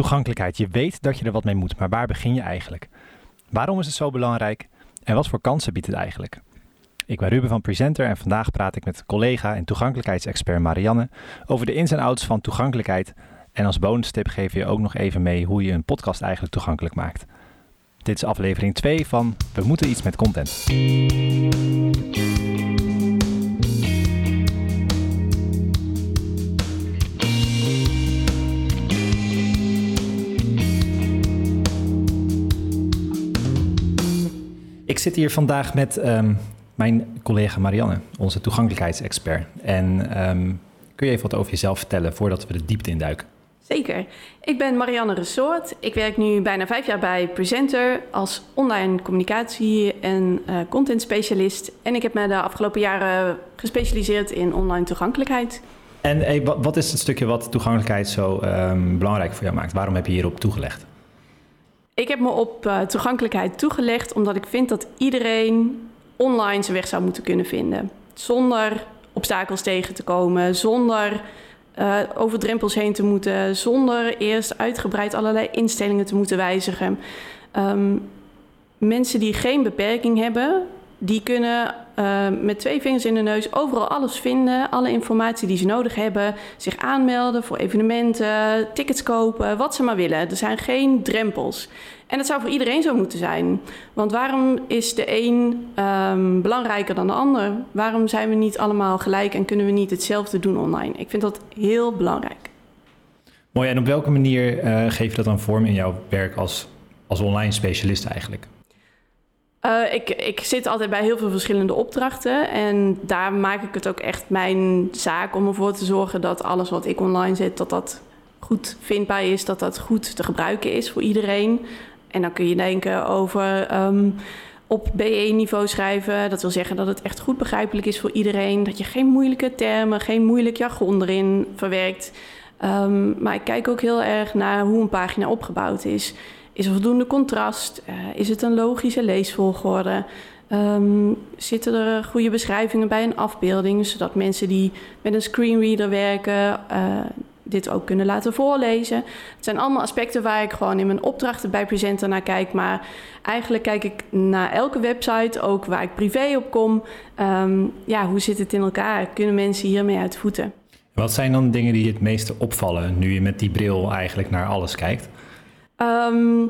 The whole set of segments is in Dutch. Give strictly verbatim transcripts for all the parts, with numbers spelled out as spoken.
Toegankelijkheid. Je weet dat je er wat mee moet, maar waar begin je eigenlijk? Waarom is het zo belangrijk? En wat voor kansen biedt het eigenlijk? Ik ben Ruben van Presenter en vandaag praat ik met collega en toegankelijkheidsexpert Marianne over de ins en outs van toegankelijkheid. En als bonustip geef je ook nog even mee hoe je een podcast eigenlijk toegankelijk maakt. Dit is aflevering twee van We moeten iets met content. Ik zit hier vandaag met um, mijn collega Marianne, onze toegankelijkheidsexpert. En um, kun je even wat over jezelf vertellen voordat we de diepte induiken? Zeker. Ik ben Marianne Ressoort. Ik werk nu bijna vijf jaar bij Presenter als online communicatie- en uh, content specialist. En ik heb me de afgelopen jaren gespecialiseerd in online toegankelijkheid. En hey, wat is het stukje wat toegankelijkheid zo um, belangrijk voor jou maakt? Waarom heb je hierop toegelegd? Ik heb me op uh, toegankelijkheid toegelegd omdat ik vind dat iedereen online zijn weg zou moeten kunnen vinden. Zonder obstakels tegen te komen, zonder uh, over drempels heen te moeten, zonder eerst uitgebreid allerlei instellingen te moeten wijzigen. Um, mensen die geen beperking hebben, die kunnen uh, met twee vingers in de neus overal alles vinden. Alle informatie die ze nodig hebben. Zich aanmelden voor evenementen, tickets kopen, wat ze maar willen. Er zijn geen drempels. En dat zou voor iedereen zo moeten zijn. Want waarom is de een um, belangrijker dan de ander? Waarom zijn we niet allemaal gelijk en kunnen we niet hetzelfde doen online? Ik vind dat heel belangrijk. Mooi, en op welke manier uh, geef je dat dan vorm in jouw werk als, als online specialist eigenlijk? Uh, ik, ik zit altijd bij heel veel verschillende opdrachten en daar maak ik het ook echt mijn zaak om ervoor te zorgen dat alles wat ik online zet, dat dat goed vindbaar is, dat dat goed te gebruiken is voor iedereen. En dan kun je denken over um, op B E-niveau schrijven. Dat wil zeggen dat het echt goed begrijpelijk is voor iedereen, dat je geen moeilijke termen, geen moeilijk jargon erin verwerkt. Um, maar ik kijk ook heel erg naar hoe een pagina opgebouwd is. Is er voldoende contrast? Uh, is het een logische leesvolgorde? Um, zitten er goede beschrijvingen bij een afbeelding, zodat mensen die met een screenreader werken uh, dit ook kunnen laten voorlezen? Het zijn allemaal aspecten waar ik gewoon in mijn opdrachten bij Presenter naar kijk, maar eigenlijk kijk ik naar elke website, ook waar ik privé op kom. Um, ja, hoe zit het in elkaar? Kunnen mensen hiermee uit de voeten? Wat zijn dan dingen die je het meeste opvallen nu je met die bril eigenlijk naar alles kijkt? Um,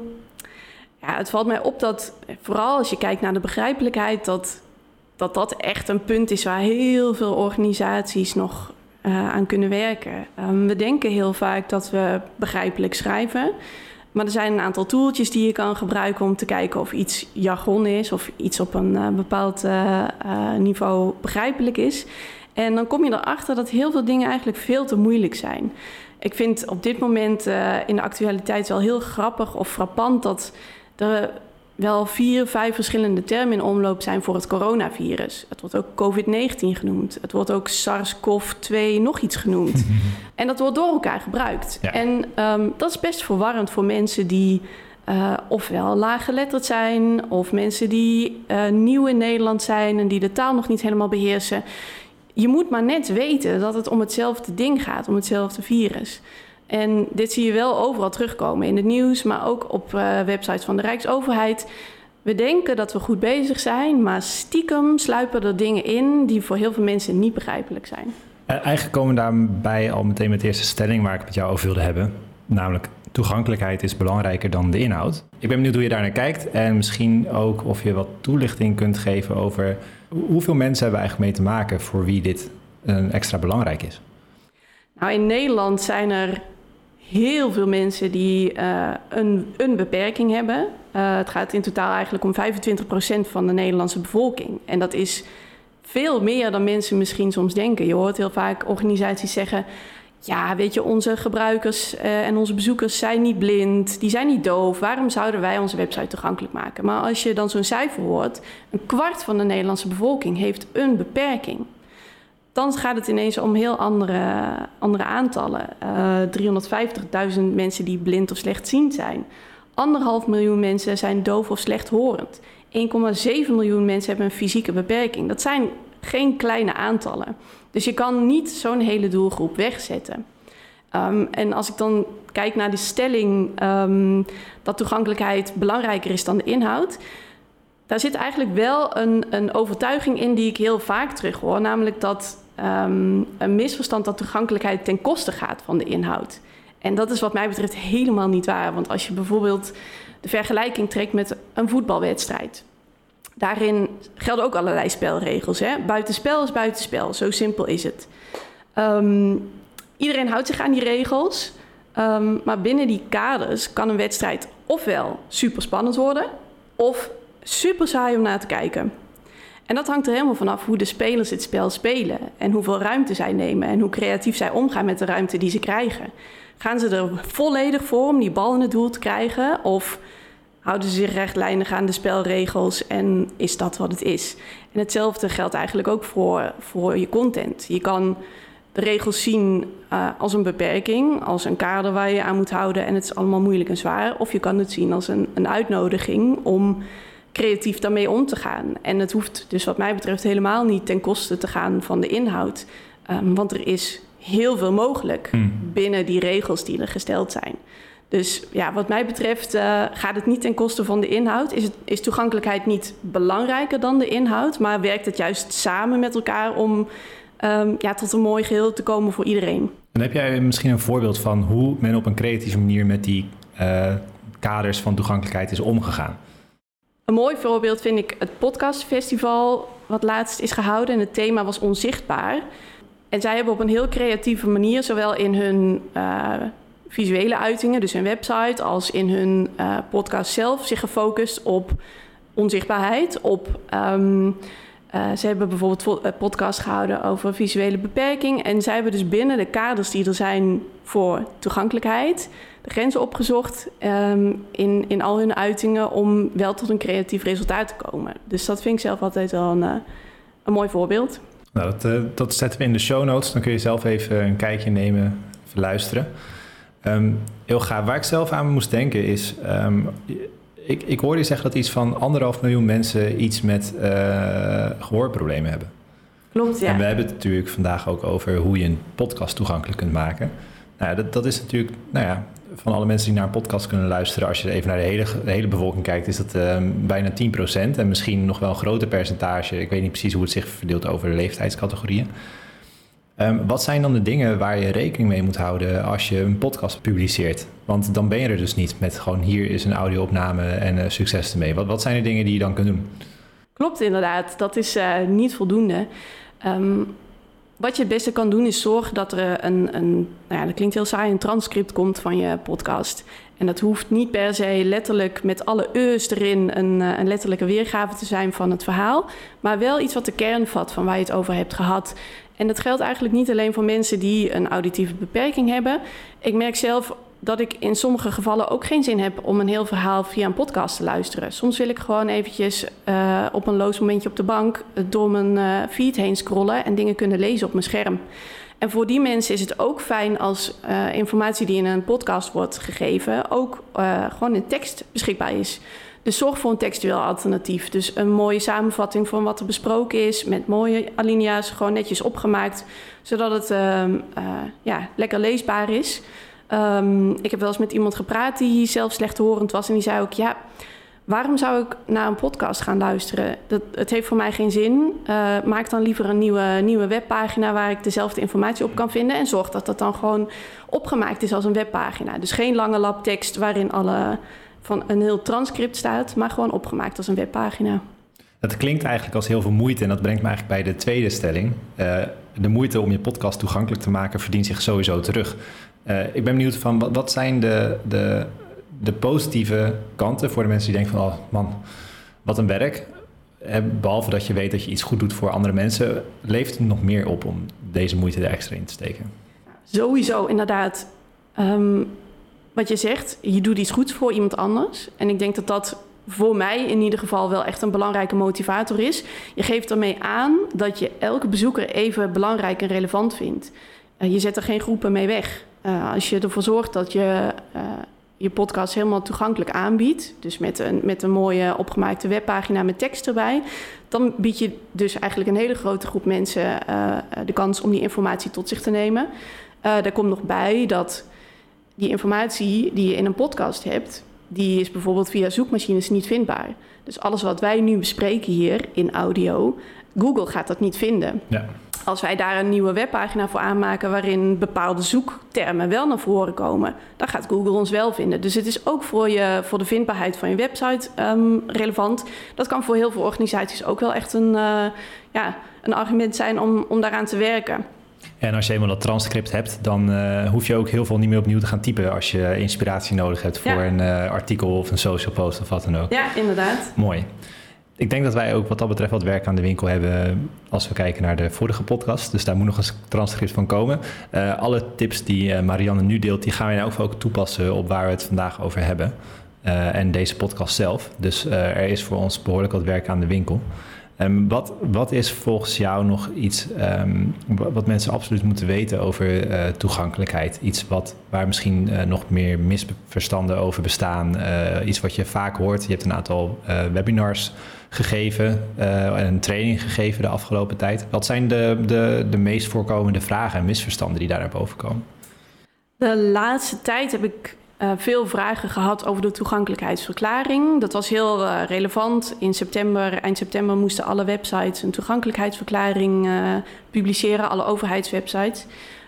ja, het valt mij op dat, vooral als je kijkt naar de begrijpelijkheid, dat dat, dat echt een punt is waar heel veel organisaties nog uh, aan kunnen werken. Um, we denken heel vaak dat we begrijpelijk schrijven, maar er zijn een aantal tooltjes die je kan gebruiken om te kijken of iets jargon is of iets op een uh, bepaald uh, uh, niveau begrijpelijk is. En dan kom je erachter dat heel veel dingen eigenlijk veel te moeilijk zijn. Ik vind op dit moment uh, in de actualiteit wel heel grappig of frappant dat er wel vier, vijf verschillende termen in omloop zijn voor het coronavirus. Het wordt ook covid negentien genoemd. Het wordt ook SARS-C o V twee nog iets genoemd. En dat wordt door elkaar gebruikt. Ja. En um, dat is best verwarrend voor mensen die uh, ofwel laaggeletterd zijn, of mensen die uh, nieuw in Nederland zijn en die de taal nog niet helemaal beheersen. Je moet maar net weten dat het om hetzelfde ding gaat, om hetzelfde virus. En dit zie je wel overal terugkomen in het nieuws, maar ook op uh, websites van de Rijksoverheid. We denken dat we goed bezig zijn, maar stiekem sluipen er dingen in die voor heel veel mensen niet begrijpelijk zijn. Uh, eigenlijk komen we daarbij al meteen met de eerste stelling waar ik het met jou over wilde hebben. Namelijk, toegankelijkheid is belangrijker dan de inhoud. Ik ben benieuwd hoe je daar naar kijkt en misschien ook of je wat toelichting kunt geven over hoeveel mensen hebben we eigenlijk mee te maken voor wie dit uh, extra belangrijk is. Nou, in Nederland zijn er heel veel mensen die uh, een, een beperking hebben. Uh, het gaat in totaal eigenlijk om vijfentwintig procent van de Nederlandse bevolking. En dat is veel meer dan mensen misschien soms denken. Je hoort heel vaak organisaties zeggen, ja, weet je, onze gebruikers uh, en onze bezoekers zijn niet blind, die zijn niet doof. Waarom zouden wij onze website toegankelijk maken? Maar als je dan zo'n cijfer hoort, een kwart van de Nederlandse bevolking heeft een beperking. Dan gaat het ineens om heel andere, andere aantallen. Uh, driehonderdvijftigduizend mensen die blind of slechtziend zijn. Anderhalf miljoen mensen zijn doof of slechthorend. één komma zeven miljoen mensen hebben een fysieke beperking. Dat zijn geen kleine aantallen. Dus je kan niet zo'n hele doelgroep wegzetten. Um, en als ik dan kijk naar de stelling um, dat toegankelijkheid belangrijker is dan de inhoud, daar zit eigenlijk wel een, een overtuiging in die ik heel vaak terug hoor. Namelijk dat um, een misverstand dat toegankelijkheid ten koste gaat van de inhoud. En dat is wat mij betreft helemaal niet waar. Want als je bijvoorbeeld de vergelijking trekt met een voetbalwedstrijd. Daarin gelden ook allerlei spelregels. Hè? Buitenspel is buitenspel, zo simpel is het. Um, iedereen houdt zich aan die regels. Um, maar binnen die kaders kan een wedstrijd ofwel super spannend worden, of super saai om naar te kijken. En dat hangt er helemaal vanaf hoe de spelers het spel spelen en hoeveel ruimte zij nemen en hoe creatief zij omgaan met de ruimte die ze krijgen. Gaan ze er volledig voor om die bal in het doel te krijgen, of houden ze zich rechtlijnig aan de spelregels en is dat wat het is? En hetzelfde geldt eigenlijk ook voor, voor je content. Je kan de regels zien uh, als een beperking, als een kader waar je aan moet houden en het is allemaal moeilijk en zwaar. Of je kan het zien als een, een uitnodiging om creatief daarmee om te gaan. En het hoeft dus wat mij betreft helemaal niet ten koste te gaan van de inhoud. Um, want er is heel veel mogelijk mm. binnen die regels die er gesteld zijn. Dus ja, wat mij betreft uh, gaat het niet ten koste van de inhoud. Is, het, is toegankelijkheid niet belangrijker dan de inhoud, maar werkt het juist samen met elkaar om um, ja, tot een mooi geheel te komen voor iedereen. En heb jij misschien een voorbeeld van hoe men op een creatieve manier met die uh, kaders van toegankelijkheid is omgegaan? Een mooi voorbeeld vind ik het podcastfestival wat laatst is gehouden en het thema was onzichtbaar. En zij hebben op een heel creatieve manier, zowel in hun uh, visuele uitingen, dus hun website, als in hun uh, podcast zelf, zich gefocust op onzichtbaarheid. Op, um, uh, ze hebben bijvoorbeeld een podcast gehouden over visuele beperking. En zij hebben dus binnen de kaders die er zijn voor toegankelijkheid de grenzen opgezocht um, in, in al hun uitingen om wel tot een creatief resultaat te komen. Dus dat vind ik zelf altijd wel een, uh, een mooi voorbeeld. Nou, dat, uh, dat zetten we in de show notes. Dan kun je zelf even een kijkje nemen, even luisteren. Um, heel gaaf. Waar ik zelf aan moest denken is, Um, ik, ik hoorde je zeggen dat iets van anderhalf miljoen mensen iets met uh, gehoorproblemen hebben. Klopt, ja. En we hebben het natuurlijk vandaag ook over hoe je een podcast toegankelijk kunt maken. Nou, dat, dat is natuurlijk, nou ja, van alle mensen die naar een podcast kunnen luisteren, als je even naar de hele, de hele bevolking kijkt, is dat uh, bijna tien procent en misschien nog wel een groter percentage. Ik weet niet precies hoe het zich verdeelt over de leeftijdscategorieën. Um, wat zijn dan de dingen waar je rekening mee moet houden als je een podcast publiceert? Want dan ben je er dus niet met gewoon hier is een audio-opname en uh, succes ermee. Wat, wat zijn de dingen die je dan kunt doen? Klopt inderdaad, dat is uh, niet voldoende. Um, wat je het beste kan doen is zorgen dat er een, een, nou ja, dat klinkt heel saai, een transcript komt van je podcast. En dat hoeft niet per se letterlijk met alle e's erin een, een letterlijke weergave te zijn van het verhaal, maar wel iets wat de kern vat van waar je het over hebt gehad. En dat geldt eigenlijk niet alleen voor mensen die een auditieve beperking hebben. Ik merk zelf dat ik in sommige gevallen ook geen zin heb om een heel verhaal via een podcast te luisteren. Soms wil ik gewoon eventjes uh, op een loos momentje op de bank door mijn uh, feed heen scrollen en dingen kunnen lezen op mijn scherm. En voor die mensen is het ook fijn als uh, informatie die in een podcast wordt gegeven ook uh, gewoon in tekst beschikbaar is. Dus zorg voor een textueel alternatief. Dus een mooie samenvatting van wat er besproken is, met mooie alinea's, gewoon netjes opgemaakt, zodat het uh, uh, ja, lekker leesbaar is. Um, ik heb wel eens met iemand gepraat die zelf slechthorend was en die zei ook, ja, waarom zou ik naar een podcast gaan luisteren? Dat, het heeft voor mij geen zin. Uh, maak dan liever een nieuwe, nieuwe webpagina waar ik dezelfde informatie op kan vinden en zorg dat dat dan gewoon opgemaakt is als een webpagina. Dus geen lange lap tekst waarin alle van een heel transcript staat, maar gewoon opgemaakt als een webpagina. Dat klinkt eigenlijk als heel veel moeite en dat brengt me eigenlijk bij de tweede stelling. Uh, de moeite om je podcast toegankelijk te maken verdient zich sowieso terug. Uh, ik ben benieuwd van wat, wat zijn de, de, de positieve kanten voor de mensen die denken van, oh man, wat een werk. Uh, behalve dat je weet dat je iets goed doet voor andere mensen, levert het nog meer op om deze moeite er extra in te steken? Sowieso, inderdaad. Um, wat je zegt, je doet iets goeds voor iemand anders. En ik denk dat dat voor mij in ieder geval wel echt een belangrijke motivator is. Je geeft ermee aan dat je elke bezoeker even belangrijk en relevant vindt. Uh, je zet er geen groepen mee weg. Uh, als je ervoor zorgt dat je uh, je podcast helemaal toegankelijk aanbiedt, dus met een, met een mooie opgemaakte webpagina met tekst erbij, dan bied je dus eigenlijk een hele grote groep mensen uh, de kans om die informatie tot zich te nemen. daar komt nog bij dat die informatie die je in een podcast hebt, die is bijvoorbeeld via zoekmachines niet vindbaar. Dus alles wat wij nu bespreken hier in audio, Google gaat dat niet vinden. Ja. Als wij daar een nieuwe webpagina voor aanmaken waarin bepaalde zoektermen wel naar voren komen, dan gaat Google ons wel vinden. Dus het is ook voor, je, voor de vindbaarheid van je website um, relevant. Dat kan voor heel veel organisaties ook wel echt een, uh, ja, een argument zijn om, om daaraan te werken. En als je eenmaal dat transcript hebt, dan uh, hoef je ook heel veel niet meer opnieuw te gaan typen als je inspiratie nodig hebt voor ja. een uh, artikel of een social post of wat dan ook. Ja, inderdaad. Mooi. Ik denk dat wij ook wat dat betreft wat werk aan de winkel hebben als we kijken naar de vorige podcast. Dus daar moet nog een transcript van komen. Uh, alle tips die uh, Marianne nu deelt, die gaan we nou ook toepassen op waar we het vandaag over hebben. Uh, en deze podcast zelf. Dus uh, er is voor ons behoorlijk wat werk aan de winkel. Um, wat, wat is volgens jou nog iets um, wat mensen absoluut moeten weten over uh, toegankelijkheid? Iets wat, waar misschien uh, nog meer misverstanden over bestaan. Uh, iets wat je vaak hoort. Je hebt een aantal uh, webinars gegeven uh, en een training gegeven de afgelopen tijd. Wat zijn de, de, de meest voorkomende vragen en misverstanden die daar naar boven komen? De laatste tijd heb ik Uh, veel vragen gehad over de toegankelijkheidsverklaring. Dat was heel uh, relevant. In september, eind september moesten alle websites een toegankelijkheidsverklaring uh, publiceren, alle overheidswebsites.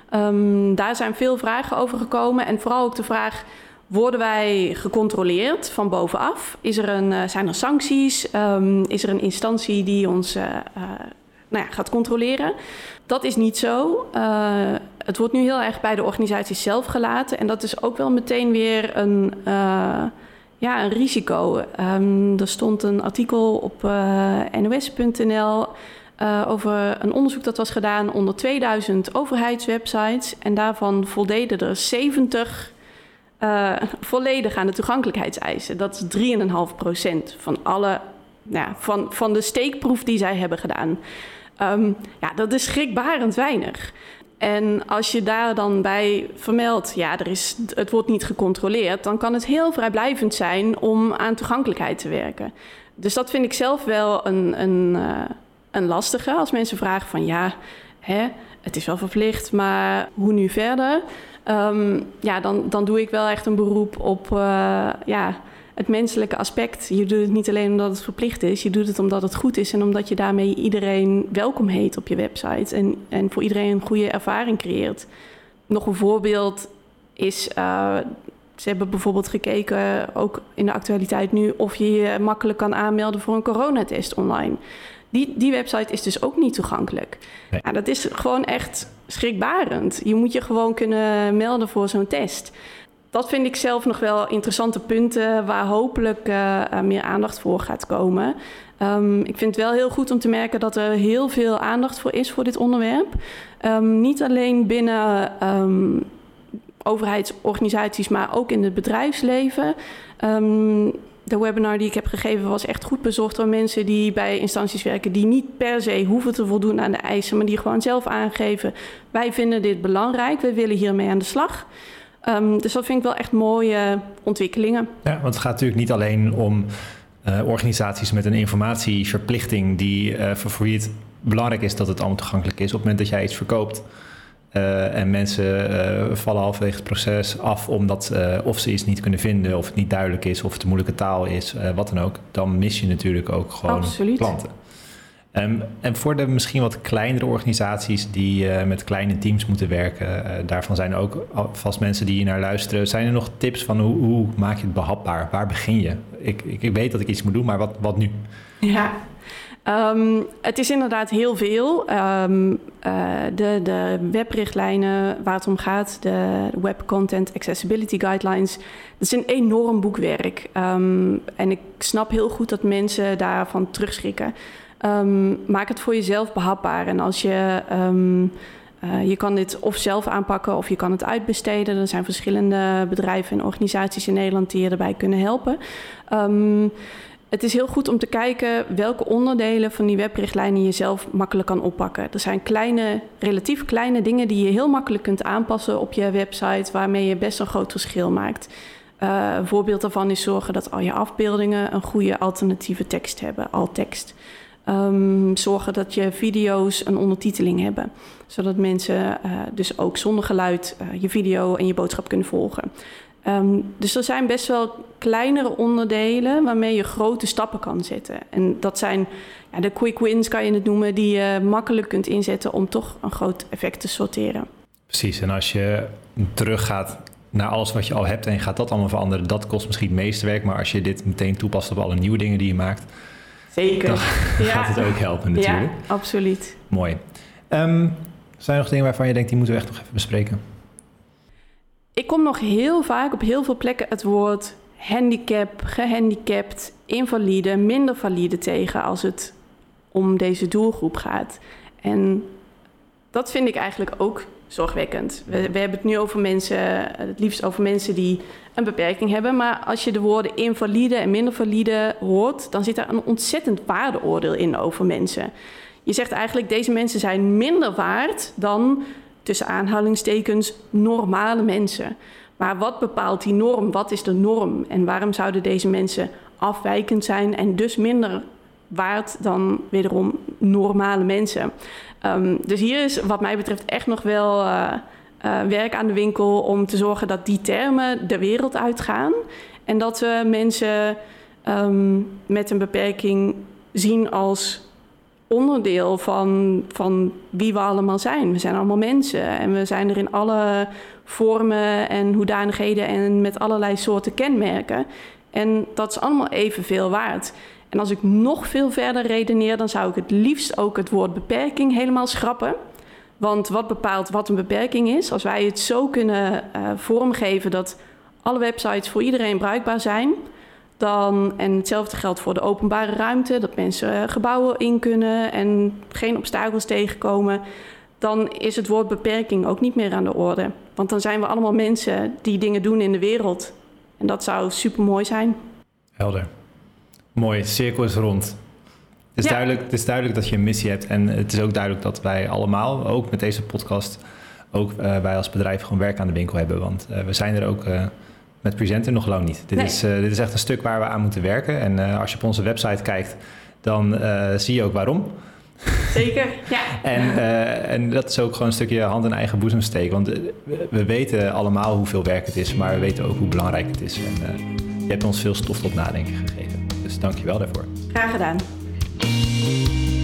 Um, daar zijn veel vragen over gekomen en vooral ook de vraag: worden wij gecontroleerd van bovenaf? Is er een, uh, zijn er sancties? Um, is er een instantie die ons uh, uh, nou ja, gaat controleren? Dat is niet zo. Uh, het wordt nu heel erg bij de organisaties zelf gelaten. En dat is ook wel meteen weer een, uh, ja, een risico. Um, er stond een artikel op uh, N O S punt N L uh, over een onderzoek dat was gedaan onder tweeduizend overheidswebsites. En daarvan voldeden er zeventig uh, volledig aan de toegankelijkheidseisen. Dat is drie komma vijf procent van alle, nou, van, van de steekproef die zij hebben gedaan. Um, ja, dat is schrikbarend weinig. En als je daar dan bij vermeldt, ja, er is, het wordt niet gecontroleerd, dan kan het heel vrijblijvend zijn om aan toegankelijkheid te werken. Dus dat vind ik zelf wel een, een, uh, een lastige. Als mensen vragen van ja, hè, het is wel verplicht, maar hoe nu verder? Um, ja, dan, dan doe ik wel echt een beroep op uh, ja, het menselijke aspect. Je doet het niet alleen omdat het verplicht is, je doet het omdat het goed is en omdat je daarmee iedereen welkom heet op je website en, en voor iedereen een goede ervaring creëert. Nog een voorbeeld is, uh, ze hebben bijvoorbeeld gekeken, ook in de actualiteit nu, of je je makkelijk kan aanmelden voor een coronatest online. Die, die website is dus ook niet toegankelijk. Nee. Ja, dat is gewoon echt schrikbarend. Je moet je gewoon kunnen melden voor zo'n test. Dat vind ik zelf nog wel interessante punten waar hopelijk uh, meer aandacht voor gaat komen. Um, ik vind het wel heel goed om te merken dat er heel veel aandacht voor is voor dit onderwerp. Um, niet alleen binnen um, overheidsorganisaties, maar ook in het bedrijfsleven. Um, de webinar die ik heb gegeven was echt goed bezocht door mensen die bij instanties werken die niet per se hoeven te voldoen aan de eisen, maar die gewoon zelf aangeven: wij vinden dit belangrijk, wij willen hiermee aan de slag. Um, dus dat vind ik wel echt mooie ontwikkelingen. Ja, want het gaat natuurlijk niet alleen om uh, organisaties met een informatieverplichting die uh, voor, voor wie het belangrijk is dat het allemaal toegankelijk is. Op het moment dat jij iets verkoopt uh, en mensen uh, vallen halverwege het proces af omdat uh, of ze iets niet kunnen vinden of het niet duidelijk is of het een moeilijke taal is, uh, wat dan ook, dan mis je natuurlijk ook gewoon Absoluut. klanten. Um, en voor de misschien wat kleinere organisaties die uh, met kleine teams moeten werken, uh, daarvan zijn er ook vast mensen die hier naar luisteren. Zijn er nog tips van hoe, hoe maak je het behapbaar? Waar begin je? Ik, ik, ik weet dat ik iets moet doen, maar wat, wat nu? Ja, um, het is inderdaad heel veel. Um, uh, de, de webrichtlijnen waar het om gaat, de Web Content Accessibility Guidelines, dat is een enorm boekwerk. Um, en ik snap heel goed dat mensen daarvan terugschrikken. Um, maak het voor jezelf behapbaar. En als je, um, uh, je kan dit of zelf aanpakken of je kan het uitbesteden. Er zijn verschillende bedrijven en organisaties in Nederland die je erbij kunnen helpen. Um, het is heel goed om te kijken welke onderdelen van die webrichtlijnen je zelf makkelijk kan oppakken. Er zijn kleine, relatief kleine dingen die je heel makkelijk kunt aanpassen op je website, waarmee je best een groot verschil maakt. Uh, een voorbeeld daarvan is zorgen dat al je afbeeldingen een goede alternatieve tekst hebben, alt-tekst. Um, zorgen dat je video's een ondertiteling hebben. Zodat mensen uh, dus ook zonder geluid uh, je video en je boodschap kunnen volgen. Um, dus er zijn best wel kleinere onderdelen waarmee je grote stappen kan zetten. En dat zijn ja, de quick wins, kan je het noemen, die je makkelijk kunt inzetten om toch een groot effect te sorteren. Precies, en als je teruggaat naar alles wat je al hebt en je gaat dat allemaal veranderen, dat kost misschien het meeste werk. Maar als je dit meteen toepast op alle nieuwe dingen die je maakt, zeker, dan ja. gaat het ook helpen natuurlijk. Ja, absoluut. Mooi. Um, zijn er nog dingen waarvan je denkt, die moeten we echt nog even bespreken? Ik kom nog heel vaak op heel veel plekken het woord handicap, gehandicapt, invalide, minder valide tegen als het om deze doelgroep gaat. En dat vind ik eigenlijk ook zorgwekkend. We, we hebben het nu over mensen, het liefst over mensen die een beperking hebben. Maar als je de woorden invalide en minder valide hoort, dan zit daar een ontzettend waardeoordeel in over mensen. Je zegt eigenlijk, deze mensen zijn minder waard dan, tussen aanhalingstekens, normale mensen. Maar wat bepaalt die norm? Wat is de norm? En waarom zouden deze mensen afwijkend zijn en dus minder waard dan wederom normale mensen? Um, dus hier is wat mij betreft echt nog wel uh, uh, werk aan de winkel om te zorgen dat die termen de wereld uitgaan. En dat we mensen um, met een beperking zien als onderdeel van, van wie we allemaal zijn. We zijn allemaal mensen en we zijn er in alle vormen en hoedanigheden en met allerlei soorten kenmerken. En dat is allemaal evenveel waard. En als ik nog veel verder redeneer, dan zou ik het liefst ook het woord beperking helemaal schrappen. Want wat bepaalt wat een beperking is? Als wij het zo kunnen uh, vormgeven dat alle websites voor iedereen bruikbaar zijn, dan, en hetzelfde geldt voor de openbare ruimte, dat mensen gebouwen in kunnen en geen obstakels tegenkomen, dan is het woord beperking ook niet meer aan de orde. Want dan zijn we allemaal mensen die dingen doen in de wereld. En dat zou supermooi zijn. Helder. Mooi, cirkel is rond. Het is, ja. duidelijk, het is duidelijk dat je een missie hebt. En het is ook duidelijk dat wij allemaal, ook met deze podcast, ook uh, wij als bedrijf gewoon werk aan de winkel hebben. Want uh, we zijn er ook uh, met Presenter nog lang niet. Dit, nee. is, uh, dit is echt een stuk waar we aan moeten werken. En uh, als je op onze website kijkt, dan uh, zie je ook waarom. Zeker, ja. en, uh, en dat is ook gewoon een stukje hand in eigen boezem steken. Want uh, we weten allemaal hoeveel werk het is, maar we weten ook hoe belangrijk het is. En uh, je hebt ons veel stof tot nadenken gegeven. Dus dank je wel daarvoor. Graag gedaan.